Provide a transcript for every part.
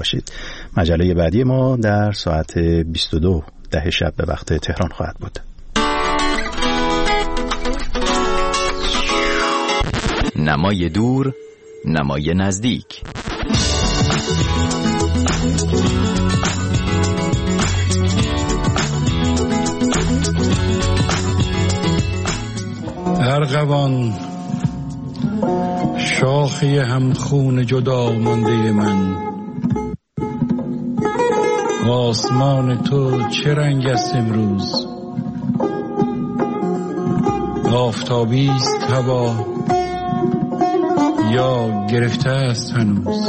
باشید. مجله بعدی ما در ساعت 22 شب به وقت تهران خواهد بود. نمای دور، نمای نزدیک. ارغوان شاخه همخون جدا مانده من، آسمان تو چه رنگ است امروز؟ آفتابی است هوا یا گرفته است هنوز؟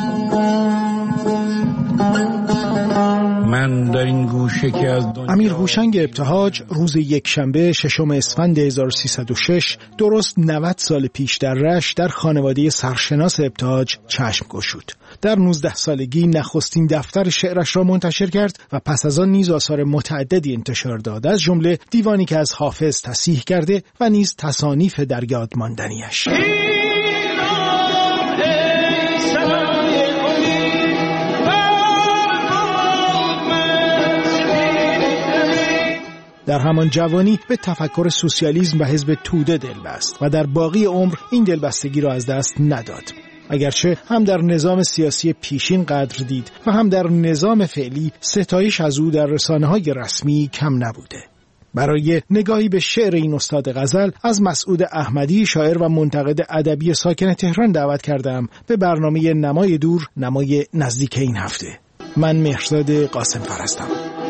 من در این گوشه که از امیر هوشنگ ابتهاج روز یکشنبه 6 اسفند 1306 درست 90 سال پیش در رشت در خانواده سرشناس ابتهاج چشم گشود. در 19 سالگی نخستین دفتر شعرش را منتشر کرد و پس از آن نیز آثار متعددی انتشار داد، از جمله دیوانی که از حافظ تصحیح کرده و نیز تصانیف در یاد ماندنیش. در همان جوانی به تفکر سوسیالیسم و حزب توده دل بست و در باقی عمر این دلبستگی را از دست نداد. اگرچه هم در نظام سیاسی پیشین قدر دید و هم در نظام فعلی ستایش از او در رسانه‌های رسمی کم نبوده. برای نگاهی به شعر این استاد غزل از مسعود احمدی، شاعر و منتقد ادبی ساکن تهران دعوت کردم به برنامه نمای دور، نمای نزدیک این هفته. من مهرزاد قاسم فرستم.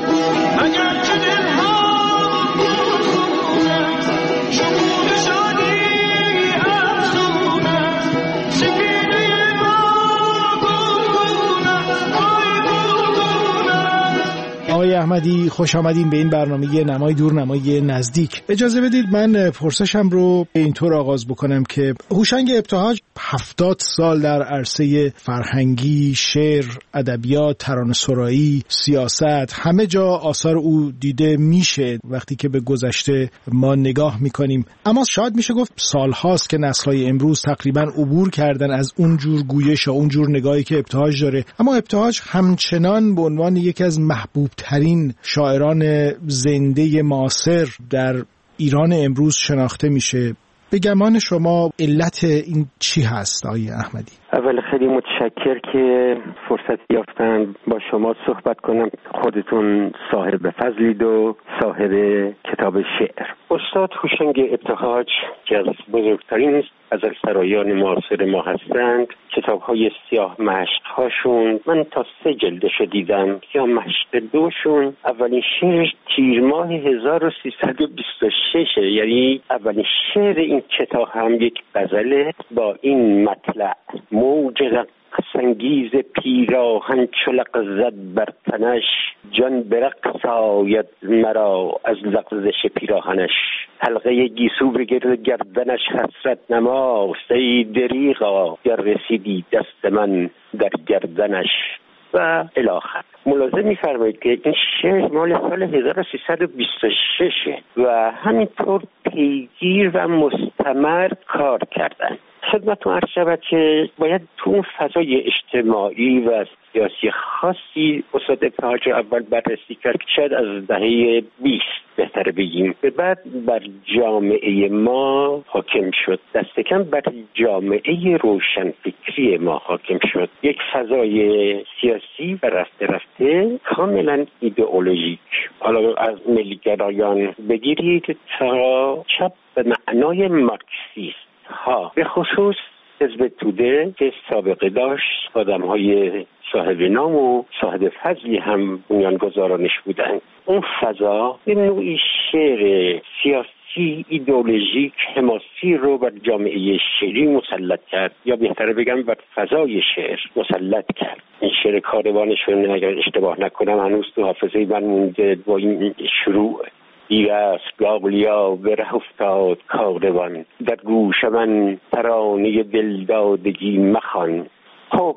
آقای احمدی خوش آمدین به این برنامه نمای دور، نمای نزدیک. اجازه بدید من پرسشم رو اینطور آغاز بکنم که هوشنگ ابتهاج 70 سال در عرصه فرهنگی، شعر، ادبیات، ترانه‌سرایی، سیاست، همه جا آثار او دیده میشه وقتی که به گذشته ما نگاه میکنیم. اما شاید میشه گفت سالهاست که نسل‌های امروز تقریباً عبور کردن از اون جور گویش و اون جور نگاهی که ابتهاج داره، اما ابتهاج همچنان به عنوان یکی از محبوب ترین شاعران زنده معاصر در ایران امروز شناخته میشه. به گمان شما علت این چی هست آقای احمدی؟ اول خیلی متشکر که فرصت یافتن با شما صحبت کنم. خودتون صاحب فضلید و صاحب کتاب شعر. استاد هوشنگ ابتهاج که از بزرگترین غزلسرایان معاصر ما هستند، کتاب‌های سیاه مشق‌هاشون من تا 3 جلدشو دیدم. سیاه مشق 2شون اولین شعرش تیر ماه 1326، یعنی اولین شعر این کتاب هم یک غزله با این مطلع: موج رقص‌انگیز پیراهن چو لغزد بر تنش، جان به رقص آید مرا از لغزش پیراهنش، حلقه گیسو به گرد گردنش حسرت نماست، ای دریغا گر رسیدی دست من در گردنش و الاخر. ملاحظه می‌فرمایید که این شعر مال سال 1326 و همینطور پیگیر و مستمر کار کردن. خدمتتون عرض شود که باید تو اون فضای اجتماعی و سیاسی خاصی استاد ابتهاج اول بررسی کرد که شاید از دهه 20 بهتره بگیم، به بعد بر جامعه ما حاکم شد، دست کم بر جامعه روشنفکری ما حاکم شد. یک فضای سیاسی و رفته رفته کاملا ایدئولوژیک، حالا از ملیگرایان بگیرید تا چپ به معنای مارکسیست ها، به خصوص حزب توده که سابقه داشت، آدم‌های صاحب نام و صاحب فضلی هم بنیانگذارانش بودند. اون فضا به نوعی شعر سیاسی ایدئولوژیک حماسی رو بر جامعه شعری مسلط کرد، یا بهتره بگم بر فضای شعر مسلط کرد. این شعر کاروانشون اگر اشتباه نکنم هنوز تو حافظه من مونده با این شروع: دیر است گاولیا به ره افتاد کاروان، در گوش من ترانه دلدادگی مخوان. خب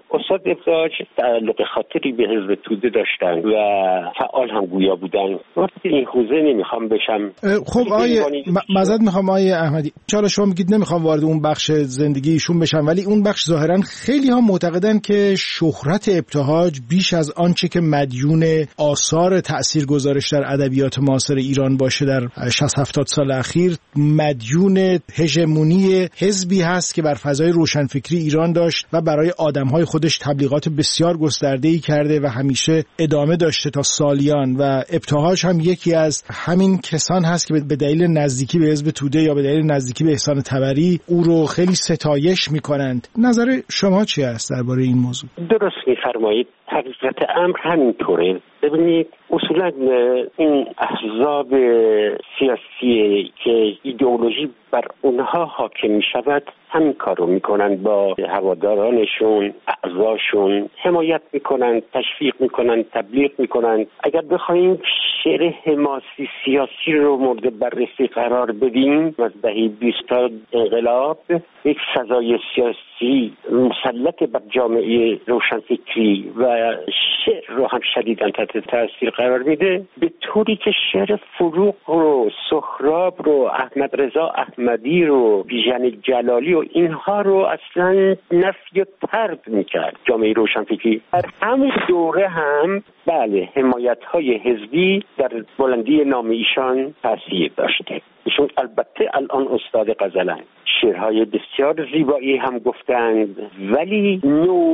استاد ابتهاج تعلق خاطری به حزب توده داشتن و فعال هم گویا بودن. وارد این حوزه نمیخوام بشم. خب آیه معذرت میخوام آیه احمدی، چرا شما میگید نمیخوام وارد اون بخش زندگی ایشون بشم، ولی اون بخش ظاهرا خیلی ها معتقدن که شهرت ابتهاج بیش از آنچه که مدیون آثار تاثیرگذارش در ادبیات معاصر ایران باشه در 60-70 سال اخیر، مدیون هژمونی حزبی هست که بر فضای روشنفکری ایران داشت و برای آدم‌های خودش تبلیغات بسیار گسترده‌ای کرده و همیشه ادامه داشته تا سالیان، و ابتهاج هم یکی از همین کسان هست که به دلیل نزدیکی به حزب توده یا به دلیل نزدیکی به احسان طبری او رو خیلی ستایش می‌کنند. نظر شما چی است درباره این موضوع؟ درست می‌فرمایید. حقیقت امر همینطوره. ببینید اصولا این احزاب سیاسی که ایدئولوژی بر اونها حاکم می شود همین کار رو می کنند، با هوادارانشون، اعضاشون حمایت می کنند، تشویق می کنند، تبلیغ می کنند. اگر بخوایم شعر حماسی سیاسی رو مورد بررسی قرار بدیم، از دهه 20 تا انقلاب یک سزای سیاسی مسلط بر جامعه روشنفکری و شعر رو هم شدیداً تحت تاثیر قرار میده، به طوری که شعر فروغ رو، سهراب رو، احمد رضا احمدی رو، بیژن جلالی و اینها رو اصلا نفی و طرد میکرد جامعه روشنفکری. در همون دوره هم بله حمایت‌های حزبی در بلندی نام ایشان تاثیر داشته. ایشون البته الان استاد غزلند، شعرهای بسیار زیبایی هم گفتند، ولی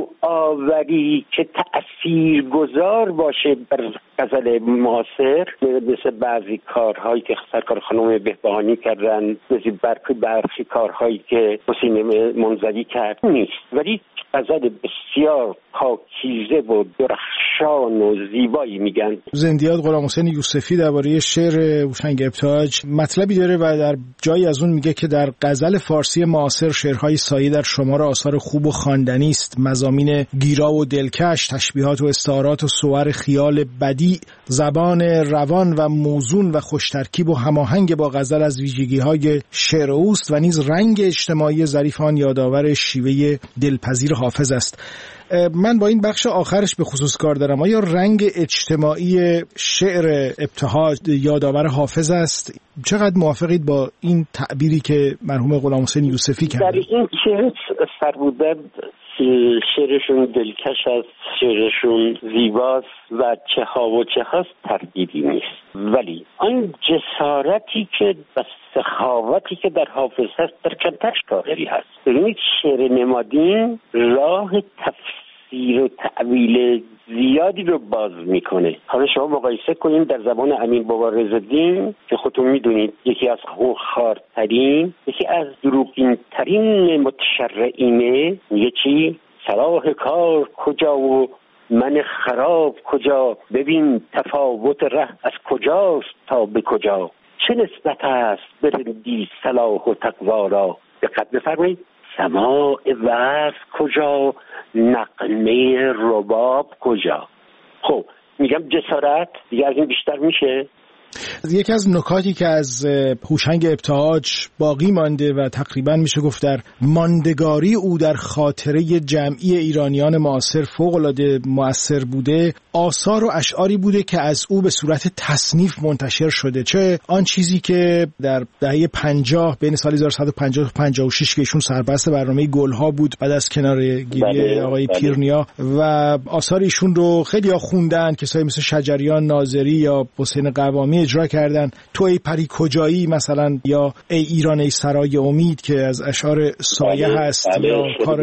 نوآوری که تأثیرگذار باشه بر غزل معاصر، مثل بعضی کارهایی که سرکار خانم بهبهانی کردن، مثل برخی کارهایی که حسین منزوی کرد نیست، ولی غزل بسیار پاکیزه و درخشان و زیبایی میگن. زندیات غلامحسین یوسفی درباره شعر هوشنگ ابتهاج مطلبی داره و در جایی از اون میگه که در غزل فارسی معاصر شعرهای سایه در شمار آثار خوب و خواندنی است، مضامین گیرا و دلکش، تشبیهات و استعارات و صور خیال بدیع، زبان روان و موزون و خوشترکیب و هماهنگ با غزل از ویژگی‌های شعر اوست و نیز رنگ اجتماعی ظریف آن یادآور شیوه دلپذیر حافظ است. من با این بخش آخرش به خصوص کار دارم. آیا رنگ اجتماعی شعر ابتهاج یادآور حافظ است؟ چقدر موافقید با این تعبیری که مرحوم غلامحسین یوسفی کرد؟ در این که سربودت شعرشون دلکش است، شعرشون زیباست و چه ها و چه هاست تردیدی نیست، ولی آن جسارتی که و سخاوتی که در حافظ هست در کمتر شاعری هست. ببینید شعر نمادین راه تفسیر و تعویل زیادی رو باز میکنه. حالا شما مقایسه کنین در زبان امین بابا رضاالدین که خودتون میدونید یکی از خونخوارترین، یکی از دروغین ترین متشرعینه، میگه چی؟ صلاح کار کجا و من خراب کجا، ببین تفاوت ره از کجاست تا به کجا، چه نسبت است برندی صلاح و تقوا را. دقت بفرمایید، سماع وصف کجا، نغمه رباب کجا. خب میگم جسارت دیگه از این بیشتر میشه؟ یکی از نکاتی که از هوشنگ ابتهاج باقی مانده و تقریبا میشه گفت در ماندگاری او در خاطره جمعی ایرانیان معاصر فوق‌العاده مؤثر بوده، آثار و اشعاری بوده که از او به صورت تصنیف منتشر شده. چه آن چیزی که در دهه 50 بین سال 1150 تا 56 که ایشون سرپرست برنامه گلها بود بعد از کناره‌گیری آقای پیرنیا، و آثار ایشون رو خیلی‌ها خوندن، کسایی مثل شجریان ناظری یا حسین قوامی اجرا کردن. تو ای پری کجایی مثلا، یا ای ایران ای سرای امید که از اشعار سایه هست، یا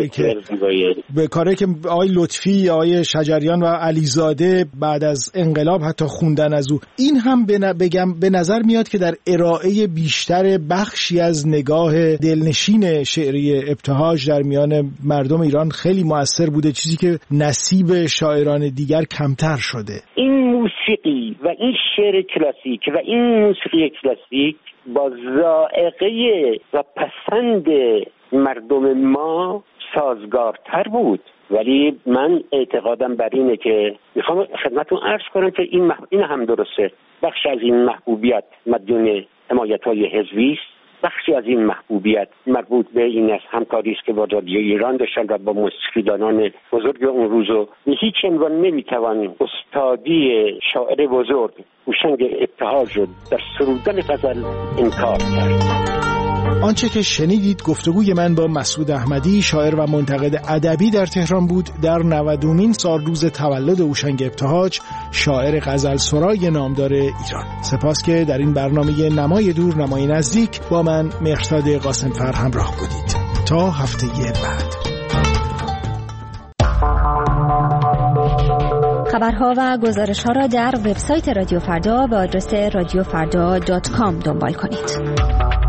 کاری که آقای لطفی، آقای شجریان و علیزاده بعد از انقلاب حتی خوندن از او. این هم به نظر میاد که در ارائه بیشتر بخشی از نگاه دلنشین شعری ابتهاج در میان مردم ایران خیلی مؤثر بوده، چیزی که نصیب شاعران دیگر کمتر شده. این موسیقی و این شعر کلاسیک و این موسیقی کلاسیک با ذائقه و پسند مردم ما سازگارتر بود، ولی من اعتقادم بر اینه که میخوام خدمتتون عرض کنم که این هم درسته، بخش از این محبوبیت مدیون حمایت‌های حزبی است بخشی از این محبوبیت مربوط به این است همکاری است که با رادیو ایران داشتن و با موسیقیدانان بزرگ اون روز و هیچ عنوان نمیتوان استادی شاعر بزرگ هوشنگ ابتهاج رو در سرودن غزل انکار کرد. آنچه که شنیدید گفتگوی من با مسعود احمدی، شاعر و منتقد ادبی در تهران بود در 90مین سالروز تولد هوشنگ ابتهاج، شاعر غزل سرای نامدار ایران. سپاس که در این برنامه نمای دور نمای نزدیک با من مهرزاد قاسم‌فر همراه بودید. تا هفته بعد. خبرها و گزارش‌ها را در وبسایت رادیو فردا با آدرس radiofrda.com دنبال کنید.